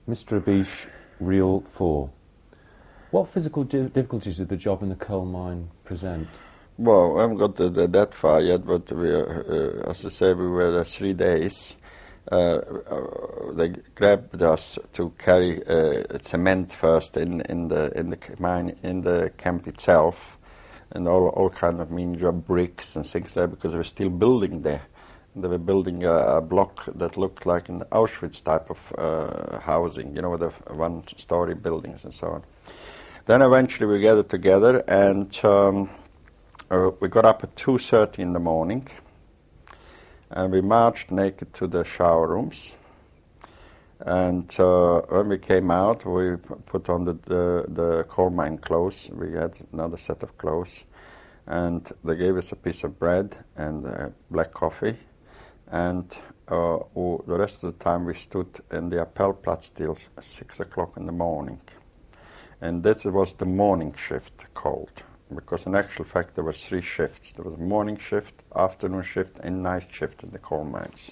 Mr. Abish, Reel 4. What physical difficulties did the job in the coal mine present? Well, I haven't got that far yet, but we as I say, we were there 3 days. They grabbed us to carry cement first in the mine, in the camp itself, and all kind of mean job bricks and things there, because they were still building there. They were building a block that looked like an Auschwitz type of housing, with the one-story buildings and so on. Then eventually we gathered together, and we got up at 2:30 in the morning, and we marched naked to the shower rooms. And when we came out, we put on the coal mine clothes. We had another set of clothes, and they gave us a piece of bread and black coffee. And the rest of the time we stood in the Appellplatz till 6 o'clock in the morning. And this was the morning shift called, because in actual fact there were 3 shifts. There was a morning shift, afternoon shift, and night shift in the coal mines.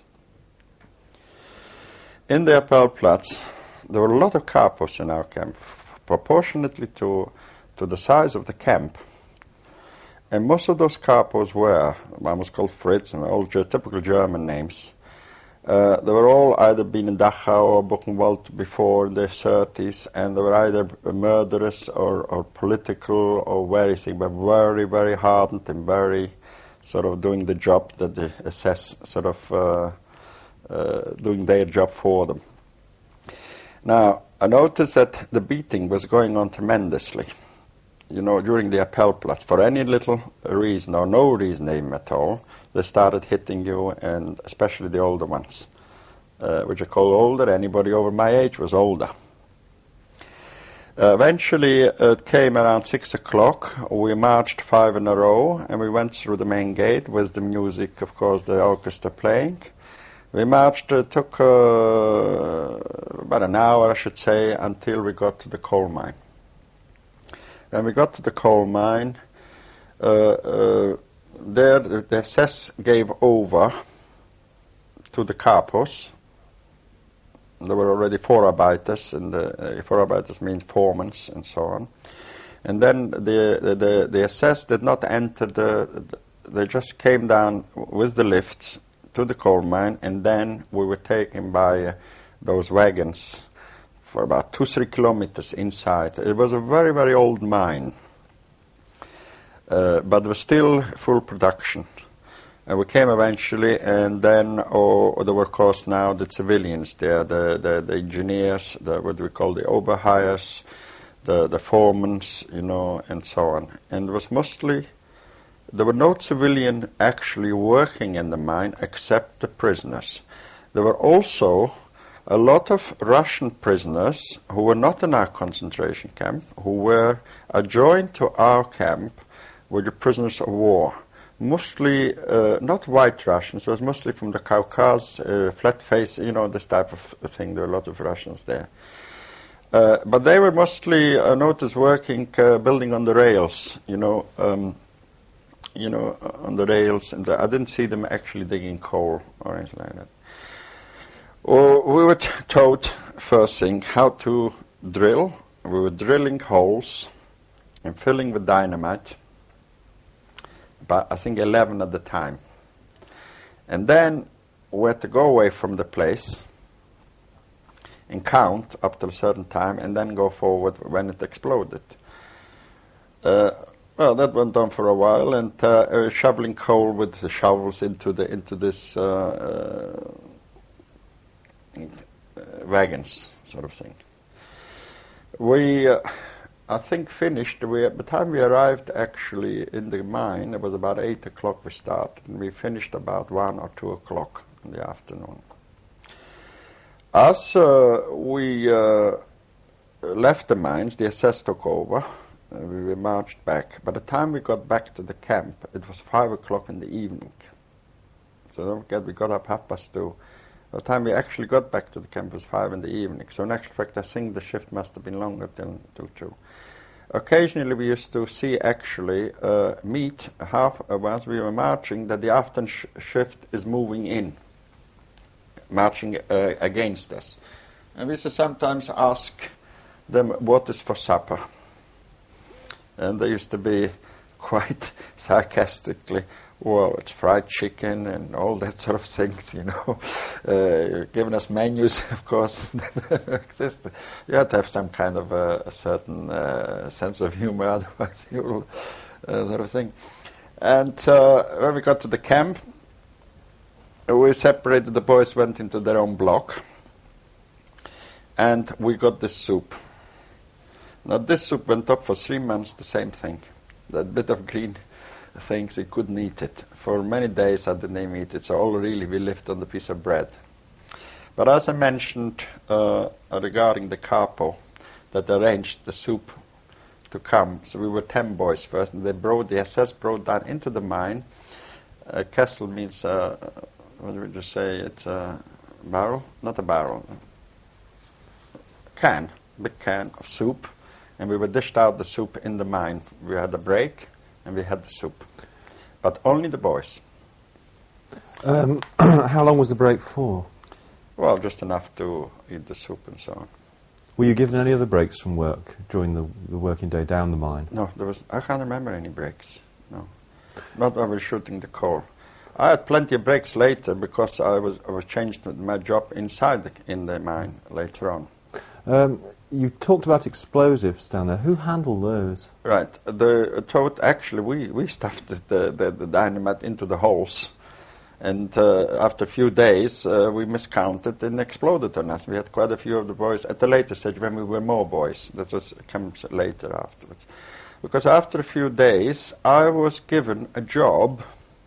In the Appellplatz, there were a lot of capos in our camp, proportionately to the size of the camp. And most of those capos were, one was called Fritz, and all typical German names. They were all either been in Dachau or Buchenwald before in the 30s, and they were either murderers or political or anything, but very, very hardened and very sort of doing the job that the SS sort of doing their job for them. Now, I noticed that the beating was going on tremendously, during the Appellplatz. For any little reason or no reason even at all, they started hitting you, and especially the older ones, which I call older. Anybody over my age was older. Eventually, it came around 6 o'clock. We marched 5 in a row, and we went through the main gate with the music, of course, the orchestra playing. We marched, took about an hour, I should say, until we got to the coal mine. When we got to the coal mine, there the SS gave over to the capos. There were already Vorarbeiters, and the Vorarbeiters means foremen and so on. And then the SS did not enter they just came down with the lifts to the coal mine, and then we were taken by those wagons for about 2-3 kilometers inside. It was a very, very old mine, but there was still full production. And we came eventually, and then there were, of course, now the civilians there, the engineers, what we call the Oberheiers, the foremen, and so on. And there were no civilian actually working in the mine except the prisoners. There were also a lot of Russian prisoners who were not in our concentration camp, who were adjoined to our camp, were the prisoners of war. Mostly not white Russians, it was mostly from the Caucasus, flat face, this type of thing. There were a lot of Russians there. But they were mostly, I noticed, working, building on the rails, on the rails. And I didn't see them actually digging coal or anything like that. We were taught, first thing, how to drill. We were drilling holes and filling with dynamite, about, I think, 11 at the time. And then we had to go away from the place and count up to a certain time, and then go forward when it exploded. Well, that went on for a while, and shoveling coal with the shovels into this wagons, sort of thing. We, I think, finished. By the time we arrived actually in the mine, it was about 8 o'clock we started, and we finished about 1 or 2 o'clock in the afternoon. As we left the mines, the SS took over. We marched back. By the time we got back to the camp, it was 5 o'clock in the evening. So don't forget, we got up 2:30. By the time we actually got back to the camp, it was 5 in the evening. So in actual fact, I think the shift must have been longer till 2. Occasionally, we used to see actually meet once we were marching, that the afternoon shift is moving in, marching against us. And we used to sometimes ask them what is for supper. And they used to be quite sarcastically, well, it's fried chicken and all that sort of things, giving us menus, of course, that exist. You have to have some kind of a certain sense of humor, otherwise you will sort of thing. And when we got to the camp, we separated, the boys went into their own block, and we got this soup. Now this soup went up for 3 months, the same thing. That bit of green things, he couldn't eat it. For many days I didn't even eat it, so all really we lived on the piece of bread. But as I mentioned regarding the capo, that arranged the soup to come, so we were 10 boys first, and the SS brought that into the mine. Kessel means, what would you say, it's a barrel? Not a barrel. Can, big can of soup, and we were dished out the soup in the mine. We had a break, and we had the soup. But only the boys. How long was the break for? Well, just enough to eat the soup and so on. Were you given any other breaks from work during the working day down the mine? No, I can't remember any breaks. No, not when we were shooting the coal. I had plenty of breaks later because I was changed my job inside in the mine later on. You talked about explosives down there. Who handled those? Right. Actually, we stuffed the dynamite into the holes. And after a few days, we miscounted and exploded on us. We had quite a few of the boys at the later stage when we were more boys. That comes later afterwards. Because after a few days, I was given a job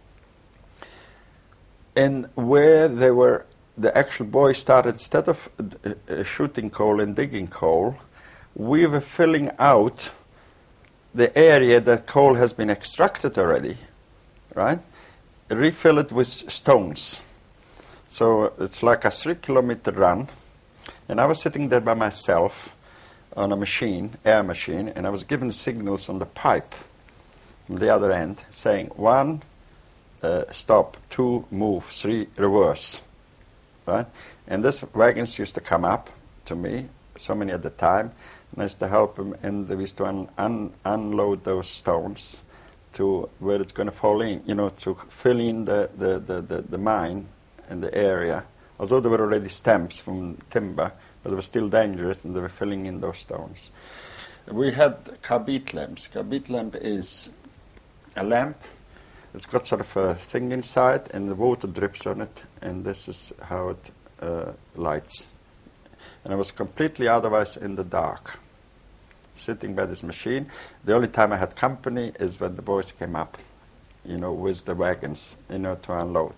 in where the actual boys started, instead of shooting coal and digging coal, we were filling out the area that coal has been extracted already, right? Refill it with stones. So it's like a 3-kilometer run. And I was sitting there by myself on a machine, air machine, and I was given signals on the pipe from the other end saying 1, stop, 2, move, 3, reverse. Right? And these wagons used to come up to me, so many at the time, and I used to help them, and we used to unload those stones to where it's going to fall in, to fill in the mine and the area. Although there were already stamps from timber, but it was still dangerous, and they were filling in those stones. We had carbide lamps. Carbide lamp is a lamp. It's got sort of a thing inside, and the water drips on it, and this is how it lights. And I was completely otherwise in the dark, sitting by this machine. The only time I had company is when the boys came up, with the wagons, to unload.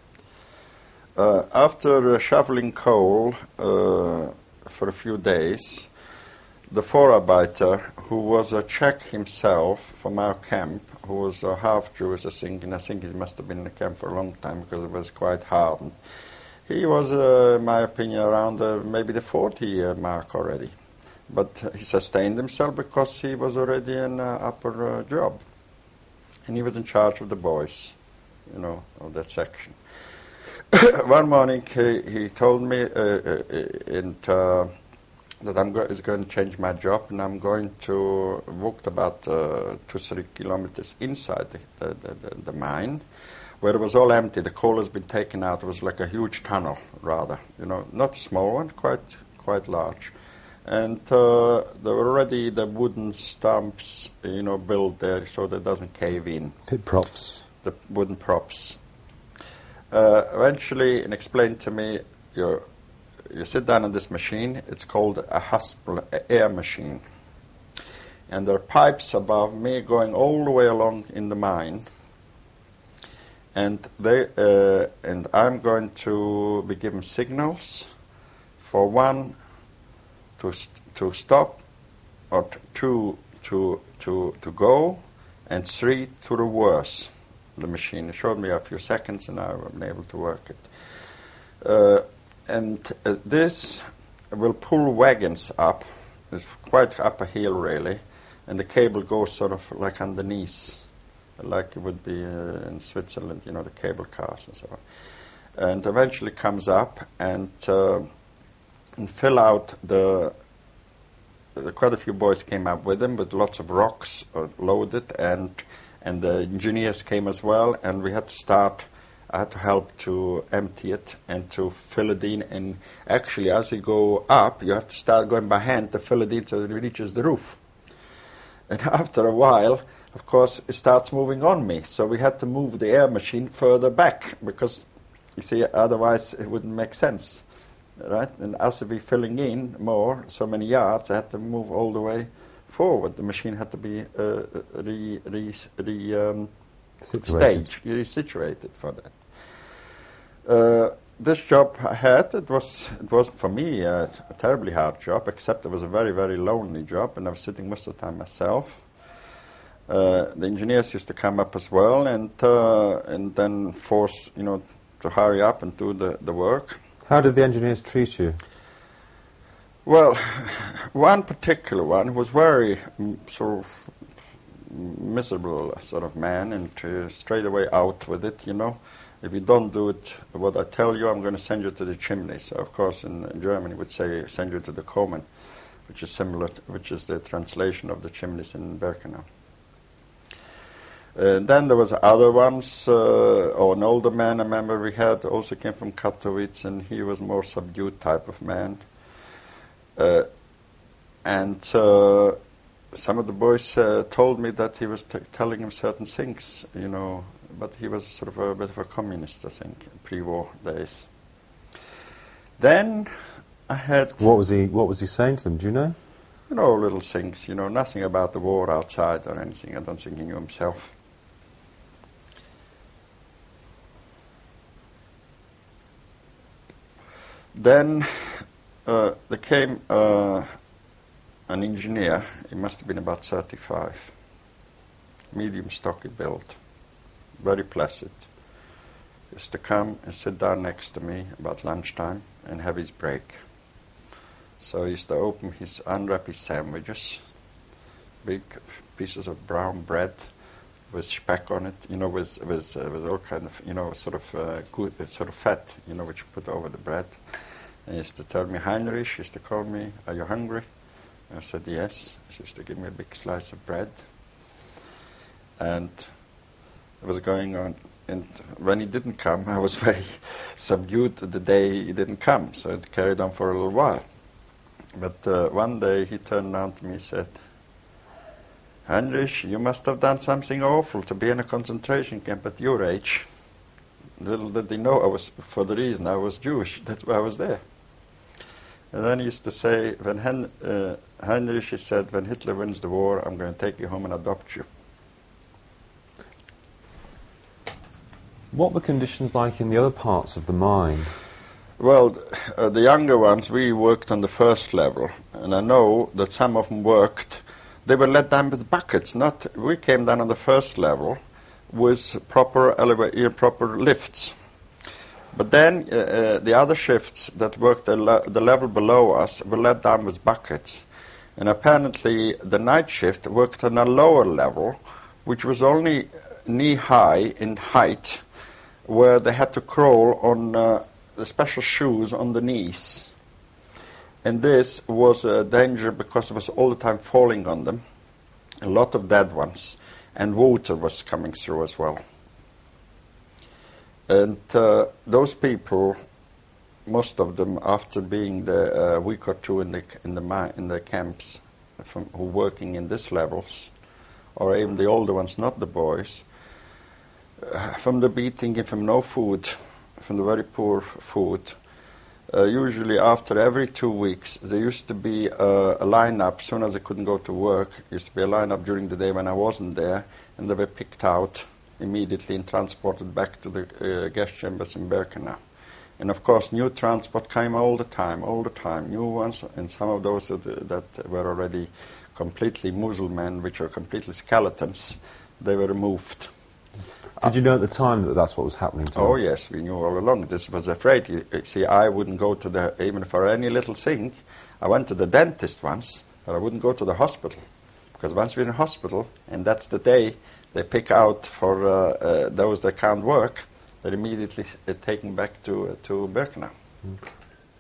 After shoveling coal for a few days, the Vorarbeiter, who was a Czech himself from our camp, who was a half Jewish, I think he must have been in the camp for a long time because it was quite hardened. He was, in my opinion, around maybe the 40-year mark already. But he sustained himself because he was already in an upper job. And he was in charge of the boys, of that section. One morning he told me that I'm going to change my job, and I'm going to walk about 2-3 kilometers inside the mine, where it was all empty. The coal has been taken out. It was like a huge tunnel, rather, not a small one, quite large. And there were already the wooden stumps, built there so that it doesn't cave in. Pit props. The wooden props. Eventually, and explained to me, you sit down on this machine. It's called a Haspel air machine. And there are pipes above me going all the way along in the mine. And I'm going to be given signals for 1 to stop, or 2 to go, and 3 to reverse the machine. It showed me a few seconds, and I was able to work it. This will pull wagons up. It's quite up a hill, really, and the cable goes sort of like underneath, like it would be in Switzerland, the cable cars and so on. And eventually comes up, and and fill out quite a few boys came up with them with lots of rocks loaded, and the engineers came as well, and we had to start. I had to help to empty it and to fill it in. And actually, as you go up, you have to start going by hand to fill it in so it reaches the roof. And after a while, of course, it starts moving on me. So we had to move the air machine further back because, you see, otherwise it wouldn't make sense, right? And as we filling in more, so many yards, I had to move all the way forward. The machine had to be resituated for that. This job I had, it wasn't for me a terribly hard job, except it was a very, very lonely job, and I was sitting most of the time myself. The engineers used to come up as well, and then force, to hurry up and do the work. How did the engineers treat you? Well, one particular one was very sort of miserable sort of man, and straight away out with it, If you don't do it, what I tell you, I'm going to send you to the chimney. So, of course, in Germany, would say send you to the Komen, which is similar, which is the translation of the chimneys in Birkenau. Then there was other ones. An older man, I remember we had, also came from Katowice, and he was more subdued type of man. And some of the boys told me that he was telling him certain things, but he was sort of a bit of a communist, I think, pre-war days. Then I had... What was he saying to them, do you know? Little things, nothing about the war outside or anything. I don't think he knew himself. Then there came an engineer. He must have been about 35. Medium stocky build. Very placid. He used to come and sit down next to me about lunchtime and have his break. So he used to unwrap his sandwiches, big pieces of brown bread with speck on it, with all kind of, good sort of fat, which you put over the bread. And he used to tell me, Heinrich, he used to call me, are you hungry? I said, yes. He used to give me a big slice of bread. And it was going on. And when he didn't come, I was very subdued the day he didn't come. So it carried on for a little while. But one day he turned around to me and said, Heinrich, you must have done something awful to be in a concentration camp at your age. Little did he know for the reason I was Jewish. That's why I was there. And then he used to say, Heinrich, he said, when Hitler wins the war, I'm going to take you home and adopt you. What were conditions like in the other parts of the mine? Well, the younger ones, we worked on the first level, and I know that some of them worked. They were let down with buckets. We came down on the first level with proper lifts. But then the other shifts that worked the level below us were let down with buckets. And apparently the night shift worked on a lower level, which was only knee-high in height, where they had to crawl on the special shoes on the knees. And this was a danger because it was all the time falling on them, a lot of dead ones, and water was coming through as well. And those people, most of them, after being there a week or two in the camps, who working in these levels, or even the older ones, not the boys, from the beating and from no food, from the very poor food, usually after every 2 weeks, there used to be a lineup. As soon as they couldn't go to work, used to be a lineup during the day when I wasn't there, and they were picked out immediately and transported back to the gas chambers in Birkenau. And of course, new transport came all the time, new ones, and some of those that were already completely Muslim, which were completely skeletons, they were removed. Did you know at the time that that's what was happening to them? Oh yes, we knew all along. This was afraid. You see, I wouldn't go to even for any little thing. I went to the dentist once, but I wouldn't go to the hospital. Because once you're in a hospital, and that's the day they pick out for those that can't work, they're immediately taken back to Birkenau.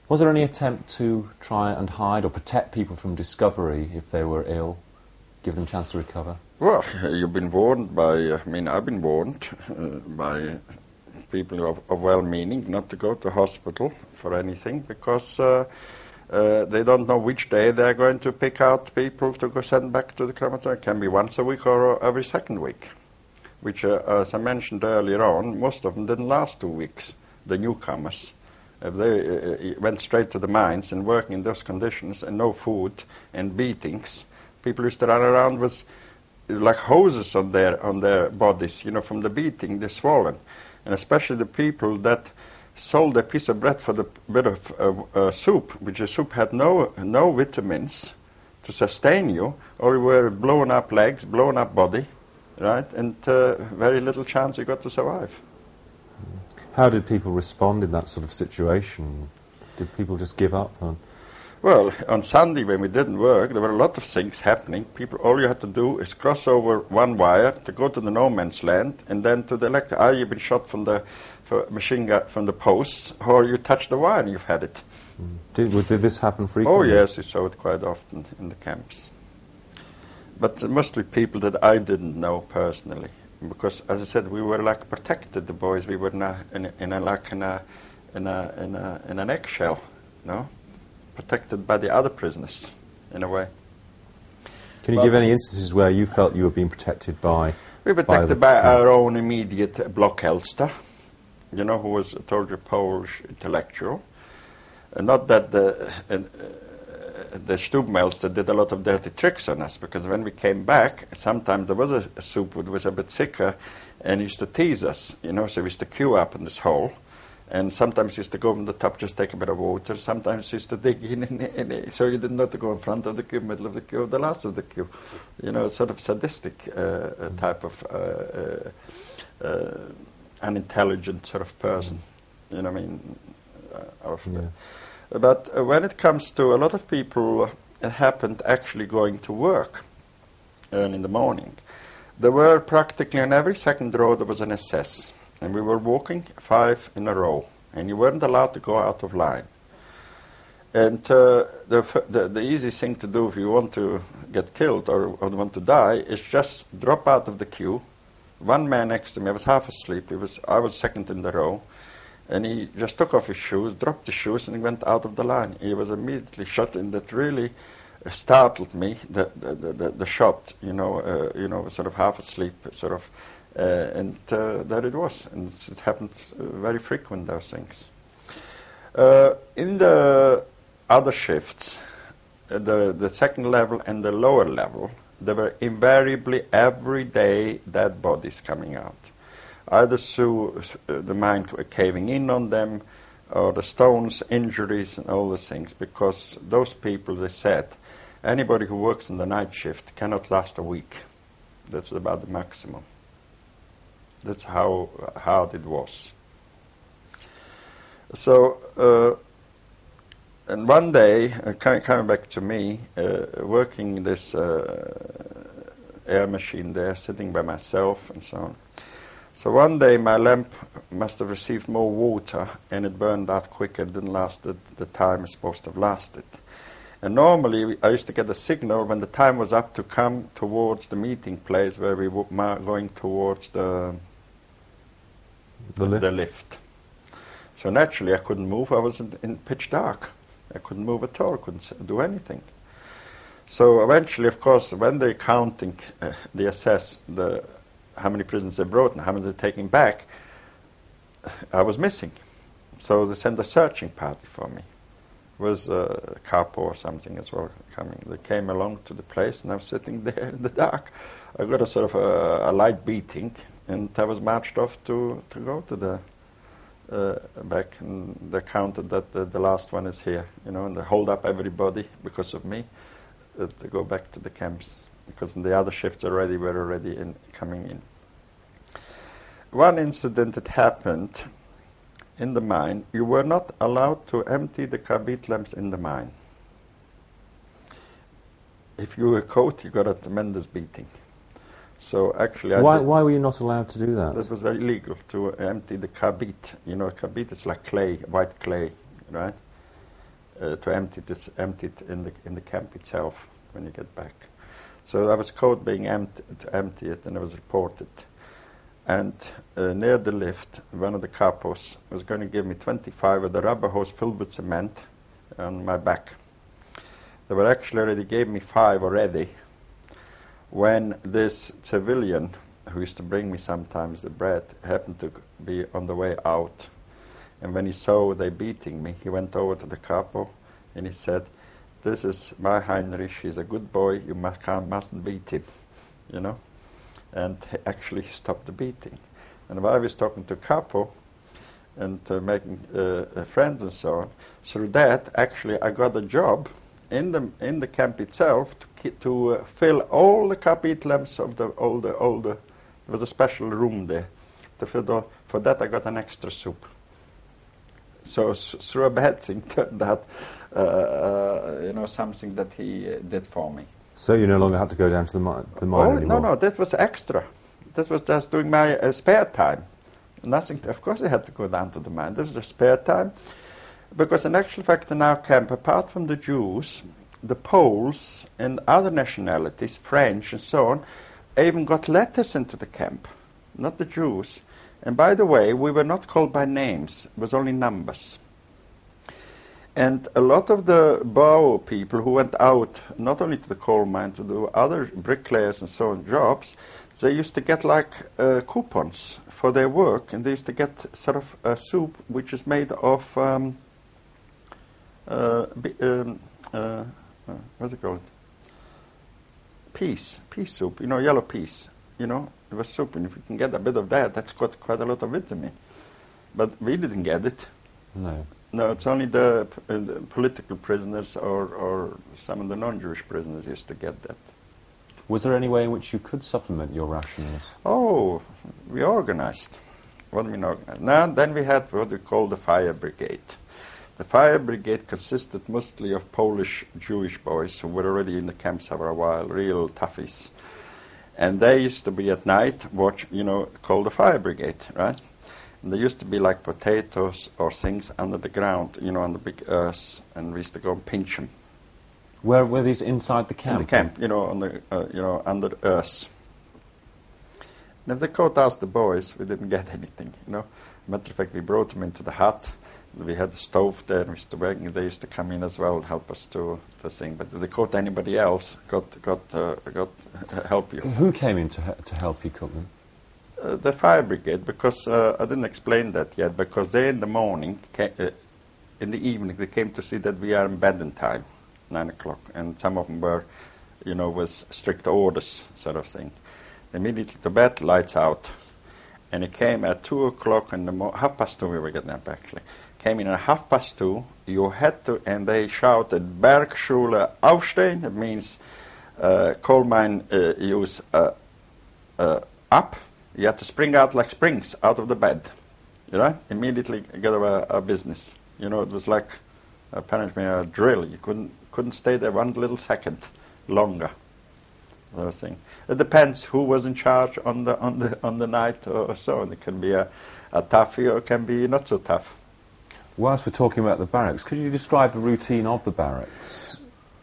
Was there any attempt to try and hide or protect people from discovery if they were ill, give them a chance to recover? Well, you've been warned by, I've been warned by people of well-meaning not to go to hospital for anything because they don't know which day they're going to pick out people to go send back to the crematorium. It can be once a week or every second week, which, as I mentioned earlier on, most of them didn't last 2 weeks, the newcomers. If they went straight to the mines and working in those conditions and no food and beatings, people used to run around with like hoses on their bodies, from the beating, they're swollen. And especially the people that sold a piece of bread for the bit of soup, which the soup had no vitamins to sustain you, or you were blown up legs, blown up body, right, and very little chance you got to survive. How did people respond in that sort of situation? Did people just give up? Well, on Sunday when we didn't work, there were a lot of things happening. All you had to do is cross over one wire to go to the no man's land, and then to the electric. You've been shot from the machine gun from the posts, or you touch the wire and you've had it. Did this happen frequently? Oh yes, we saw it quite often in the camps. But mostly people that I didn't know personally. Because, as I said, we were like protected. The boys, we were in an eggshell, protected by the other prisoners, in a way. Can you give any instances where you felt you were being protected by? We were protected by our own immediate Block Elster, who was a totally Polish intellectual. Not that the Stubmelster did a lot of dirty tricks on us, because when we came back, sometimes there was a soup that was a bit thicker and used to tease us, so we used to queue up in this hole, and sometimes used to go on the top, just take a bit of water, sometimes used to dig in so you didn't know to go in front of the queue, middle of the queue, or the last of the queue. Sort of sadistic type of unintelligent sort of person, But when it comes to a lot of people, it happened actually going to work early in the morning. There were practically on every second row there was an SS, and we were walking 5 in a row, and you weren't allowed to go out of line. And the easy thing to do if you want to get killed or want to die is just drop out of the queue. One man next to me, I was half asleep. I was second in the row. And he just took off his shoes, dropped his shoes, and he went out of the line. He was immediately shot, and that really startled me. The shot, sort of half asleep, and there it was. And it happens very frequent, those things. In the other shifts, the second level and the lower level, there were invariably every day dead bodies coming out. Either through the mine caving in on them, or the stones, injuries, and all those things, because those people, they said, anybody who works in the night shift cannot last a week. That's about the maximum. That's how hard it was. So, and one day, coming back to me, working this air machine there, sitting by myself and so on. So one day my lamp must have received more water and it burned out quicker. It didn't last the time it's supposed to have lasted. And normally I used to get a signal when the time was up to come towards the meeting place where we were going towards the lift. So naturally I couldn't move. I was in pitch dark. I couldn't move at all. I couldn't do anything. So eventually, of course, when they're counting, they assess how many prisoners they brought and how many they're taking back, I was missing. So they sent a searching party for me. It was a capo or something as well coming. They came along to the place and I was sitting there in the dark. I got a sort of a light beating and I was marched off to go to the back, and they counted that the last one is here, and they hold up everybody because of me to go back to the camps. Because in the other shifts were already coming in. One incident that happened in the mine, you were not allowed to empty the carbide lamps in the mine. If you were caught, you got a tremendous beating. So actually, why were you not allowed to do that? That was illegal to empty the carbide. Carbide is like clay, white clay, right? to empty it in the camp itself when you get back. So I was caught being to empty it, and I was reported. And near the lift, one of the capos was going to give me 25 with a rubber hose filled with cement on my back. They were actually already gave me 5 already when this civilian who used to bring me sometimes the bread happened to be on the way out. And when he saw they beating me, he went over to the capo and he said, "This is my Heinrich, he's a good boy, you mustn't beat him," you know. And he actually stopped the beating. And while I was talking to capo and making friends and so on, through that actually I got a job in the camp itself to fill all the capitulums of all the there was a special room there to fill for that I got an extra soup. So through a bad thing turned out something that he did for me. So you no longer had to go down to the mine anymore? No, that was extra. That was just doing my spare time. Nothing. Of course I had to go down to the mine. This was the spare time. Because in actual fact in our camp, apart from the Jews, the Poles and other nationalities, French and so on, even got letters into the camp, not the Jews. And by the way, we were not called by names, it was only numbers. And a lot of the Bao people who went out, not only to the coal mine, to do other bricklayers and so on jobs, they used to get like coupons for their work, and they used to get sort of a soup which is made of what's it called? Peas soup, yellow peas. It was soup, and if you can get a bit of that, that's got quite a lot of vitamin. But we didn't get it. No, it's only the political prisoners or some of the non-Jewish prisoners used to get that. Was there any way in which you could supplement your rations? Oh, we organized. What do we mean organized? Now, then we had what we call the fire brigade. The fire brigade consisted mostly of Polish Jewish boys who were already in the camps for a while, real toughies. And they used to be at night, called the fire brigade, right? And there used to be like potatoes or things under the ground, on the big earth, and we used to go and pinch them. Where were these inside the camp? In the camp, on the, under the earth. And if they caught us, the boys, we didn't get anything, Matter of fact, we brought them into the hut. We had a stove there, and they used to come in as well and help us to sing. But if they caught anybody else, got help you. Who came in to help you cook them? The fire brigade, because I didn't explain that yet, because they in the morning, in the evening, they came to see that we are in bed in time, 9 o'clock, and some of them were, with strict orders sort of thing. Immediately to bed, lights out. And it came at 2 o'clock in the morning, 2:30 we were getting up actually. Came in at 2:30, you had to, and they shouted, Bergschule aufstehen, it means coal mine use up. You had to spring out like springs out of the bed, immediately get our business. It was like apparently a drill. You couldn't stay there one little second longer. Sort of thing. It depends who was in charge on the night or so. It can be a toughie or it can be not so tough. Whilst we're talking about the barracks, could you describe the routine of the barracks?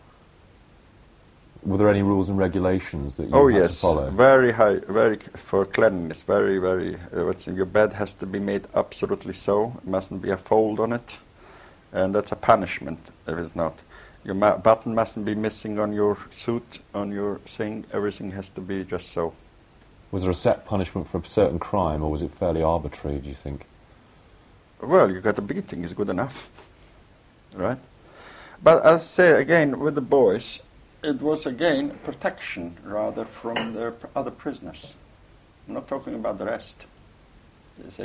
Were there any rules and regulations that you had to follow? Very high, very for cleanliness. Very, very. Your bed has to be made absolutely so. It mustn't be a fold on it, and that's a punishment if it's not. Your button mustn't be missing on your suit, on your thing. Everything has to be just so. Was there a set punishment for a certain crime, or was it fairly arbitrary, do you think? Well, you got a beating is good enough, right? But I say again, with the boys, it was again protection rather from the other prisoners. I'm not talking about the rest. You see,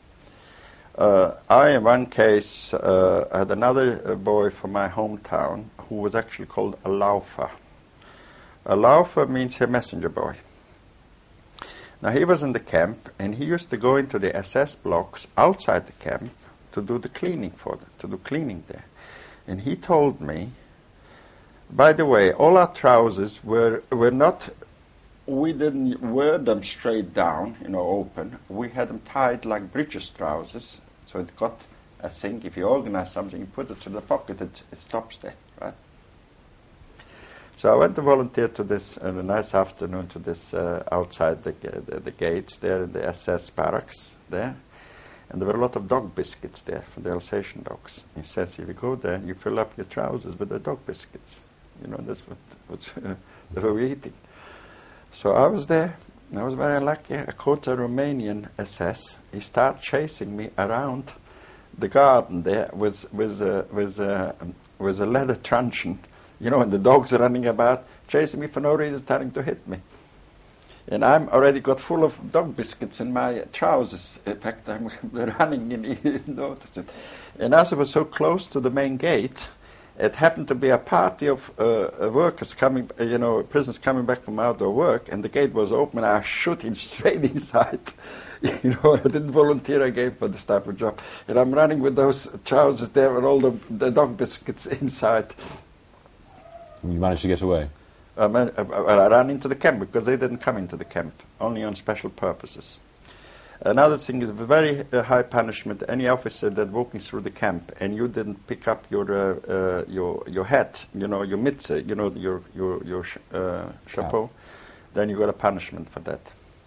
I in one case had another boy from my hometown who was actually called a laufer. A laufer means a messenger boy. Now he was in the camp, and he used to go into the SS blocks outside the camp to do the cleaning to do cleaning there. And he told me, by the way, all our trousers were not, we didn't wear them straight down, open. We had them tied like breeches trousers, so it got I think if you organize something, you put it to the pocket, it stops there, right? So I went to volunteer to this on a nice afternoon to this outside the gates there in the SS barracks there. And there were a lot of dog biscuits there for the Alsatian dogs. He says, if you go there, you fill up your trousers with the dog biscuits. You know, that's what they were eating. So I was there. I was very lucky. I caught a Romanian SS. He started chasing me around the garden there with a leather truncheon, you know, and the dogs are running about, chasing me for no reason, starting to hit me. And I'm already got full of dog biscuits in my trousers. In fact, I'm running and he didn't notice it. And as I was so close to the main gate, it happened to be a party of workers coming, prisoners coming back from outdoor work, and the gate was open. I shot him straight inside. I didn't volunteer again for this type of job. And I'm running with those trousers there with all the dog biscuits inside. You managed to get away? I ran into the camp because they didn't come into the camp, only on special purposes. Another thing is a very high punishment. Any officer that walking through the camp and you didn't pick up your hat, your mitze, your chapeau, then you got a punishment for that.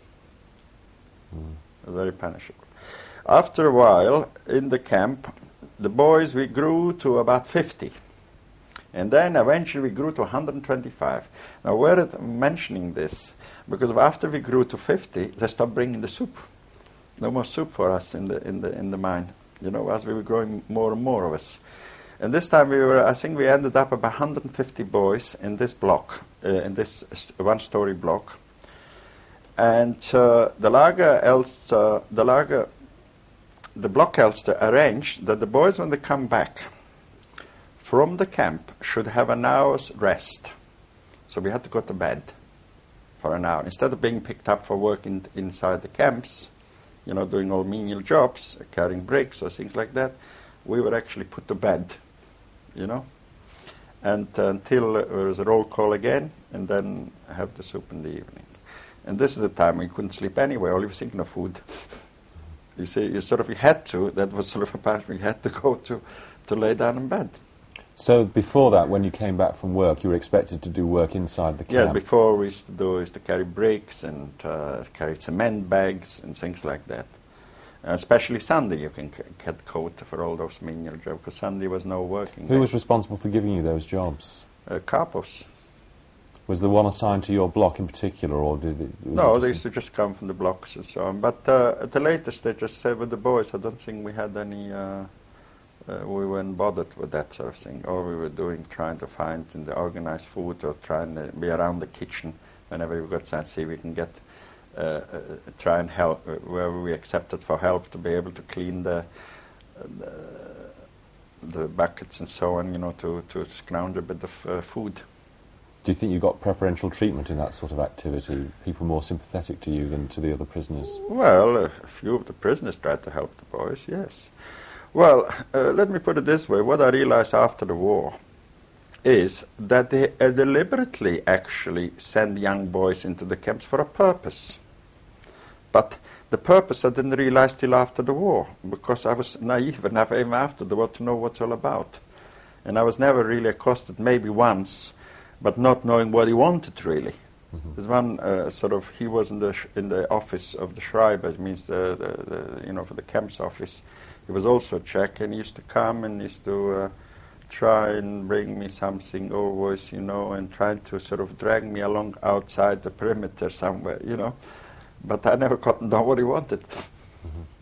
Very punishable. After a while in the camp, the boys, we grew to about 50. And then eventually we grew to 125. Now, where I'm mentioning this, because after we grew to 50, they stopped bringing the soup. No more soup for us in the mine. As we were growing more and more of us. And this time I think we ended up about 150 boys in this block, in this one-story block. And the block elster arranged that the boys, when they come back from the camp, should have an hour's rest. So we had to go to bed for an hour. Instead of being picked up for work inside the camps, doing all menial jobs, carrying bricks or things like that, we were actually put to bed, and until there was a roll call again, and then have the soup in the evening. And this is the time we couldn't sleep anyway, all you were thinking of food. You see, you had to, that was sort of a punishment, you had to go to lay down in bed. So before that, when you came back from work, you were expected to do work inside the camp? Yeah, before we used to carry bricks and carry cement bags and things like that. Especially Sunday, you can get caught for all those menial jobs, because Sunday was no working day. Who was responsible for giving you those jobs? Capos. Was the one assigned to your block in particular, or did it? No, they used to just come from the blocks and so on. But at the latest, they just said with the boys, I don't think we had any. We weren't bothered with that sort of thing. All we were doing, trying to find in the organized food, or trying to be around the kitchen whenever we got chance, see we can get, try and help wherever we accepted for help to be able to clean the buckets and so on, to scrounge a bit of food. Do you think you got preferential treatment in that sort of activity? People more sympathetic to you than to the other prisoners? Well, a few of the prisoners tried to help the boys, yes. Well, let me put it this way. What I realized after the war is that they deliberately actually send young boys into the camps for a purpose. But the purpose I didn't realize till after the war, because I was naive enough even after the war to know what it's all about. And I was never really accosted, maybe once, but not knowing what he wanted really. There's one he was in the office of the Schreiber, it means for the camp's office. He was also a Czech, and he used to come and used to try and bring me something always, and trying to sort of drag me along outside the perimeter somewhere, But I never got to know what he wanted.